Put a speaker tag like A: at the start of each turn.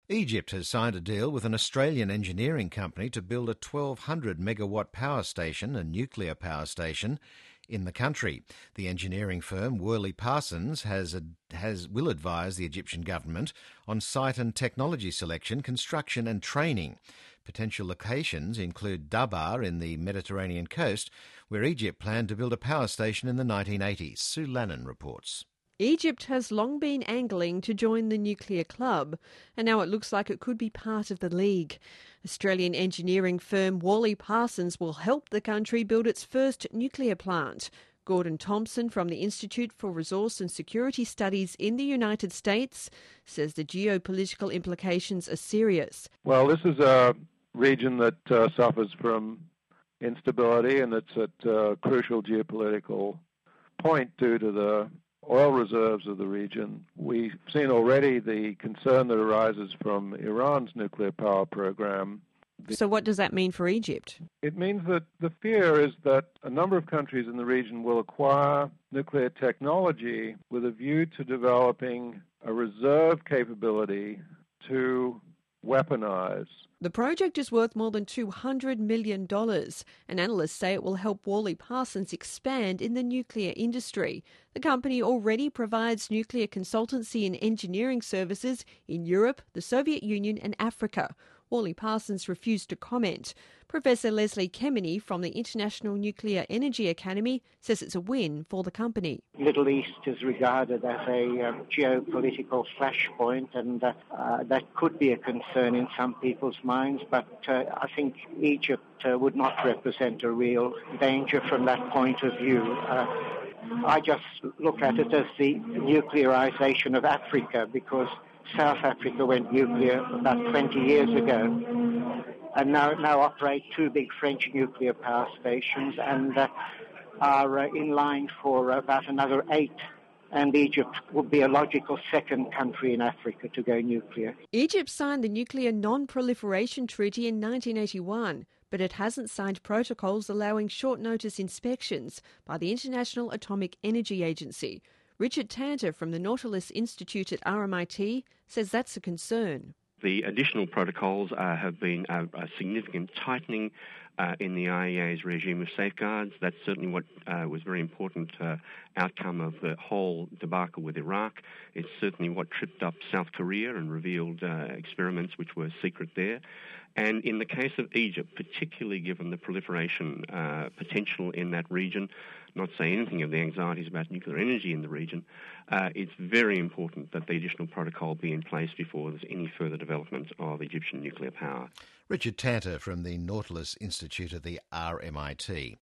A: Egypt has signed a deal with an Australian engineering company to build a 1,200 megawatt power station, a nuclear power station, in the country. The engineering firm Worley Parsons will advise the Egyptian government on site and technology selection, construction and training. Potential locations include Dabar in the Mediterranean coast, where Egypt planned to build a power station in the 1980s. Sue Lannon reports.
B: Egypt has long been angling to join the nuclear club, and now it looks like it could be part of the league. Australian engineering firm Worley Parsons will help the country build its first nuclear plant. Gordon Thompson from the Institute for Resource and Security Studies in the United States says the geopolitical implications are serious.
C: Well, this is a region that suffers from instability, and it's at a crucial geopolitical point due to the oil reserves of the region. We've seen already the concern that arises from Iran's nuclear power program.
B: So what does that mean for Egypt?
C: It means that the fear is that a number of countries in the region will acquire nuclear technology with a view to developing a reserve capability to weaponize.
B: The project is worth more than $200 million, and analysts say it will help Worley Parsons expand in the nuclear industry. The company already provides nuclear consultancy and engineering services in Europe, the Soviet Union and Africa. Worley Parsons refused to comment. Professor Leslie Kemeny from the International Nuclear Energy Academy says it's a win for the company.
D: The Middle East is regarded as a geopolitical flashpoint, and that could be a concern in some people's minds, but I think Egypt would not represent a real danger from that point of view. I just look at it as the nuclearization of Africa, because South Africa went nuclear about 20 years ago and now operate two big French nuclear power stations and are in line for about another 8. And Egypt would be a logical second country in Africa to go nuclear.
B: Egypt signed the Nuclear Non-Proliferation Treaty in 1981, but it hasn't signed protocols allowing short-notice inspections by the International Atomic Energy Agency. Richard Tanter from the Nautilus Institute at RMIT says that's a concern.
E: The additional protocols have been a significant tightening in the IAEA's regime of safeguards. That's certainly what was very important outcome of the whole debacle with Iraq. It's certainly what tripped up South Korea and revealed experiments which were secret there. And in the case of Egypt, particularly given the proliferation potential in that region, not say anything of the anxieties about nuclear energy in the region, it's very important that the additional protocol be in place before there's any further development of Egyptian nuclear power.
A: Richard Tanter from the Nautilus Institute at the RMIT.